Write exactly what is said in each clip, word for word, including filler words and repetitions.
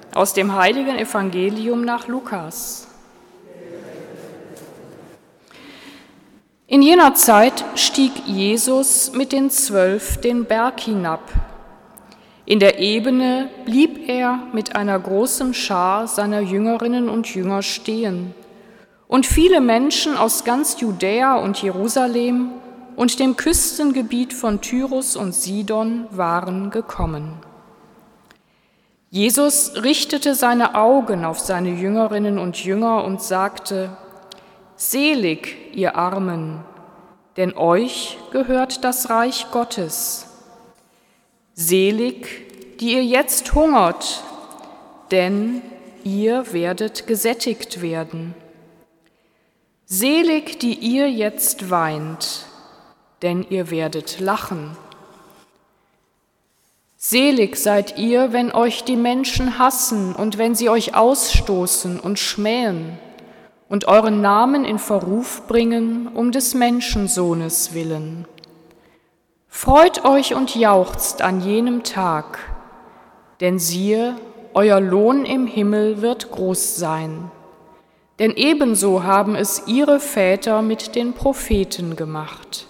Aus dem heiligen Evangelium nach Lukas. In jener Zeit stieg Jesus mit den Zwölf den Berg hinab. In der Ebene blieb er mit einer großen Schar seiner Jüngerinnen und Jünger stehen. Und viele Menschen aus ganz Judäa und Jerusalem und dem Küstengebiet von Tyrus und Sidon waren gekommen. Jesus richtete seine Augen auf seine Jüngerinnen und Jünger und sagte: Selig, ihr Armen, denn euch gehört das Reich Gottes. Selig, die ihr jetzt hungert, denn ihr werdet gesättigt werden. Selig, die ihr jetzt weint, denn ihr werdet lachen. Selig seid ihr, wenn euch die Menschen hassen und wenn sie euch ausstoßen und schmähen und euren Namen in Verruf bringen um des Menschensohnes willen. Freut euch und jauchzt an jenem Tag, denn siehe, euer Lohn im Himmel wird groß sein. Denn ebenso haben es ihre Väter mit den Propheten gemacht.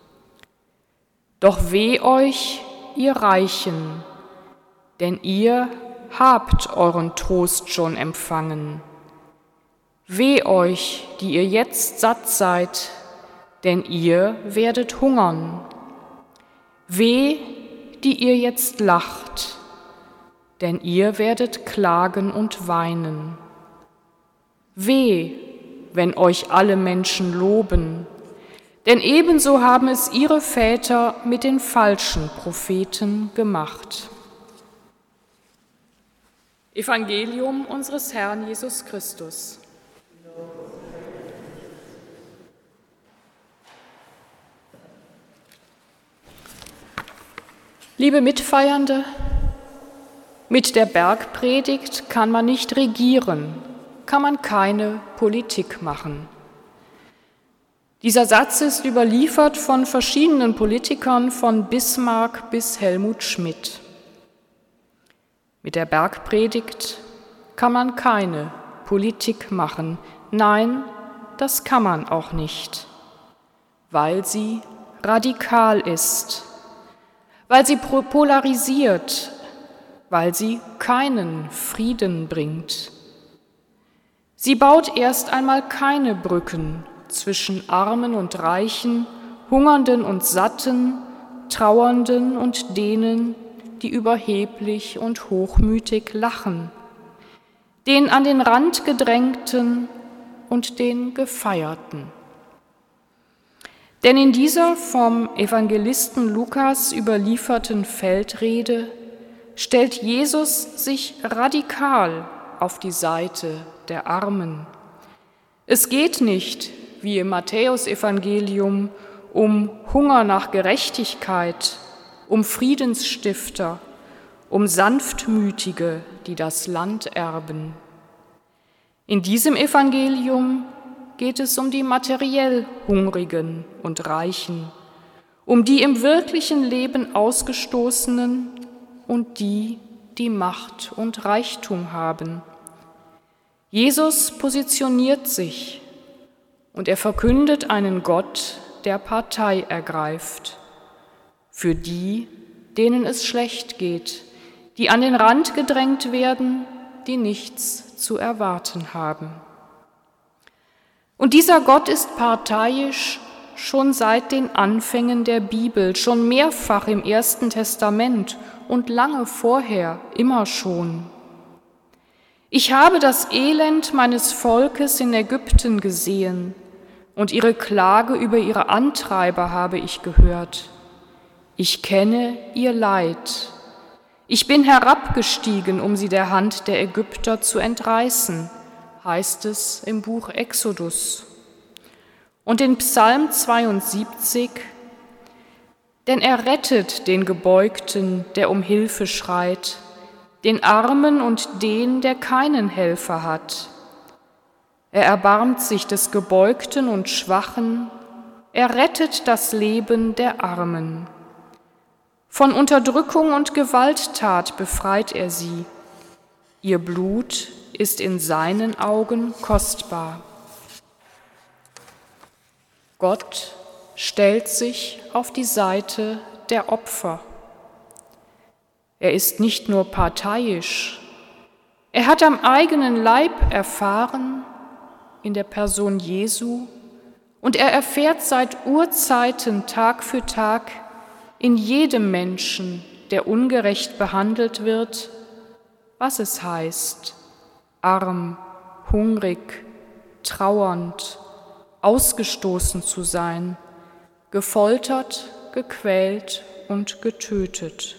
Doch weh euch, ihr Reichen, denn ihr habt euren Trost schon empfangen. Weh euch, die ihr jetzt satt seid, denn ihr werdet hungern. Weh, die ihr jetzt lacht, denn ihr werdet klagen und weinen. Weh, wenn euch alle Menschen loben, denn ebenso haben es ihre Väter mit den falschen Propheten gemacht. Evangelium unseres Herrn Jesus Christus. Liebe Mitfeiernde, mit der Bergpredigt kann man nicht regieren, kann man keine Politik machen. Dieser Satz ist überliefert von verschiedenen Politikern, von Bismarck bis Helmut Schmidt. Mit der Bergpredigt kann man keine Politik machen. Nein, das kann man auch nicht, weil sie radikal ist, weil sie polarisiert, weil sie keinen Frieden bringt. Sie baut erst einmal keine Brücken zwischen Armen und Reichen, Hungernden und Satten, Trauernden und denen, die überheblich und hochmütig lachen, den an den Rand gedrängten und den Gefeierten. Denn in dieser vom Evangelisten Lukas überlieferten Feldrede stellt Jesus sich radikal auf die Seite der Armen. Es geht nicht, wie im Matthäusevangelium, um Hunger nach Gerechtigkeit, um Friedensstifter, um Sanftmütige, die das Land erben. In diesem Evangelium geht es um die materiell Hungrigen und Reichen, um die im wirklichen Leben Ausgestoßenen und die, die Macht und Reichtum haben. Jesus positioniert sich und er verkündet einen Gott, der Partei ergreift, für die, denen es schlecht geht, die an den Rand gedrängt werden, die nichts zu erwarten haben. Und dieser Gott ist parteiisch schon seit den Anfängen der Bibel, schon mehrfach im Ersten Testament und lange vorher, immer schon. Ich habe das Elend meines Volkes in Ägypten gesehen und ihre Klage über ihre Antreiber habe ich gehört. Ich kenne ihr Leid. Ich bin herabgestiegen, um sie der Hand der Ägypter zu entreißen, heißt es im Buch Exodus. Und in Psalm zweiundsiebzig: Denn er rettet den Gebeugten, der um Hilfe schreit, den Armen und den, der keinen Helfer hat. Er erbarmt sich des Gebeugten und Schwachen, er rettet das Leben der Armen. Von Unterdrückung und Gewalttat befreit er sie. Ihr Blut ist in seinen Augen kostbar. Gott stellt sich auf die Seite der Opfer. Er ist nicht nur parteiisch, er hat am eigenen Leib erfahren, in der Person Jesu, und er erfährt seit Urzeiten Tag für Tag in jedem Menschen, der ungerecht behandelt wird, was es heißt, arm, hungrig, trauernd, ausgestoßen zu sein, gefoltert, gequält und getötet.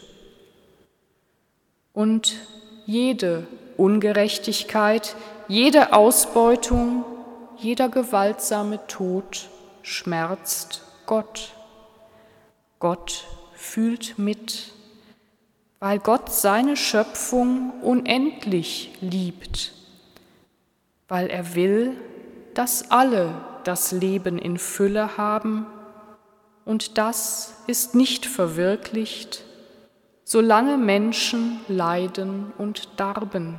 Und jede Ungerechtigkeit, jede Ausbeutung, jeder gewaltsame Tod schmerzt Gott. Gott fühlt mit, weil Gott seine Schöpfung unendlich liebt, weil er will, dass alle das Leben in Fülle haben, und das ist nicht verwirklicht, solange Menschen leiden und darben.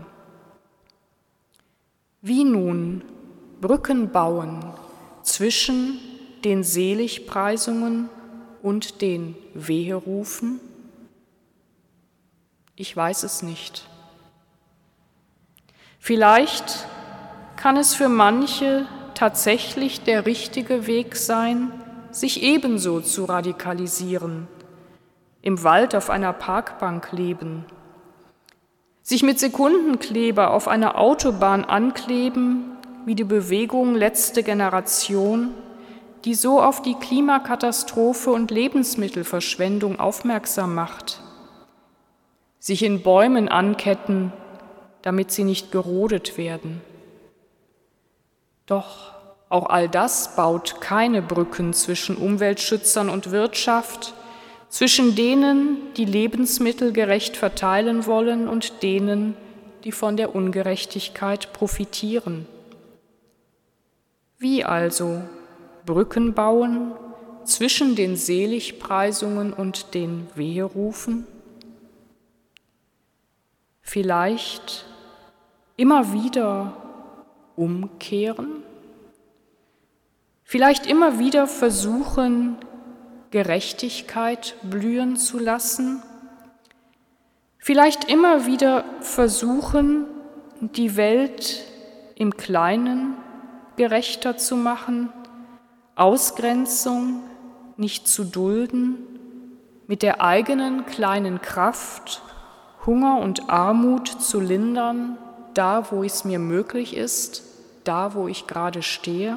Wie nun Brücken bauen zwischen den Seligpreisungen und den Weherufen? Ich weiß es nicht. Vielleicht kann es für manche tatsächlich der richtige Weg sein, sich ebenso zu radikalisieren, im Wald auf einer Parkbank leben, sich mit Sekundenkleber auf einer Autobahn ankleben, wie die Bewegung Letzte Generation, die so auf die Klimakatastrophe und Lebensmittelverschwendung aufmerksam macht, sich in Bäumen anketten, damit sie nicht gerodet werden. Doch auch all das baut keine Brücken zwischen Umweltschützern und Wirtschaft, zwischen denen, die Lebensmittel gerecht verteilen wollen, und denen, die von der Ungerechtigkeit profitieren. Wie also Brücken bauen zwischen den Seligpreisungen und den Weherufen? Vielleicht immer wieder umkehren? Vielleicht immer wieder versuchen, Gerechtigkeit blühen zu lassen? Vielleicht immer wieder versuchen, die Welt im Kleinen gerechter zu machen, Ausgrenzung nicht zu dulden, mit der eigenen kleinen Kraft Hunger und Armut zu lindern, da wo es mir möglich ist, da wo ich gerade stehe?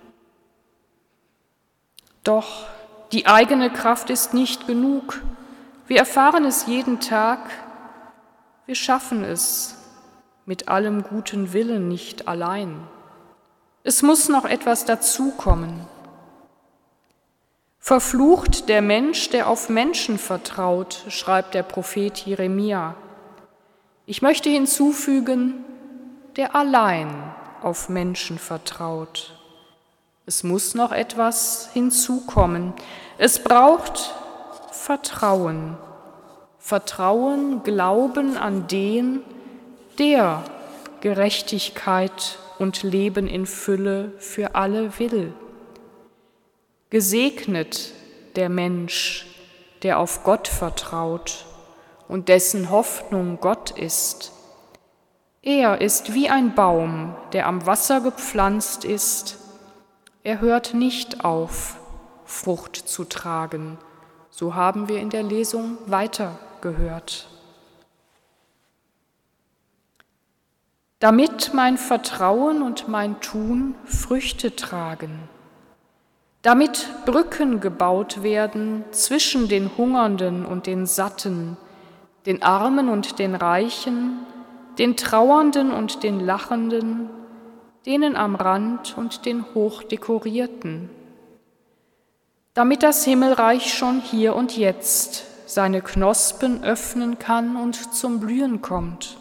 Doch die eigene Kraft ist nicht genug. Wir erfahren es jeden Tag. Wir schaffen es mit allem guten Willen nicht allein. Es muss noch etwas dazukommen. Verflucht der Mensch, der auf Menschen vertraut, schreibt der Prophet Jeremia. Ich möchte hinzufügen, der allein auf Menschen vertraut. Es muss noch etwas hinzukommen. Es braucht Vertrauen. Vertrauen, Glauben an den, der Gerechtigkeit und Leben in Fülle für alle will. Gesegnet der Mensch, der auf Gott vertraut und dessen Hoffnung Gott ist. Er ist wie ein Baum, der am Wasser gepflanzt ist. Er hört nicht auf, Frucht zu tragen. So haben wir in der Lesung weiter gehört. Damit mein Vertrauen und mein Tun Früchte tragen, damit Brücken gebaut werden zwischen den Hungernden und den Satten, den Armen und den Reichen, den Trauernden und den Lachenden, denen am Rand und den Hochdekorierten, damit das Himmelreich schon hier und jetzt seine Knospen öffnen kann und zum Blühen kommt.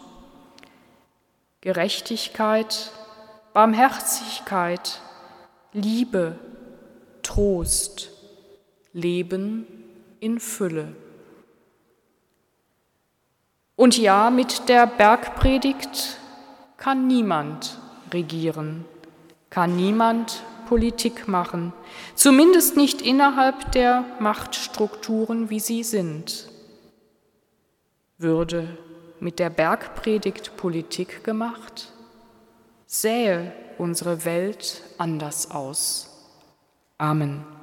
Gerechtigkeit, Barmherzigkeit, Liebe, Trost, Leben in Fülle. Und ja, mit der Bergpredigt kann niemand regieren, kann niemand Politik machen, zumindest nicht innerhalb der Machtstrukturen, wie sie sind. Würde mit der Bergpredigt Politik gemacht, sähe unsere Welt anders aus. Amen.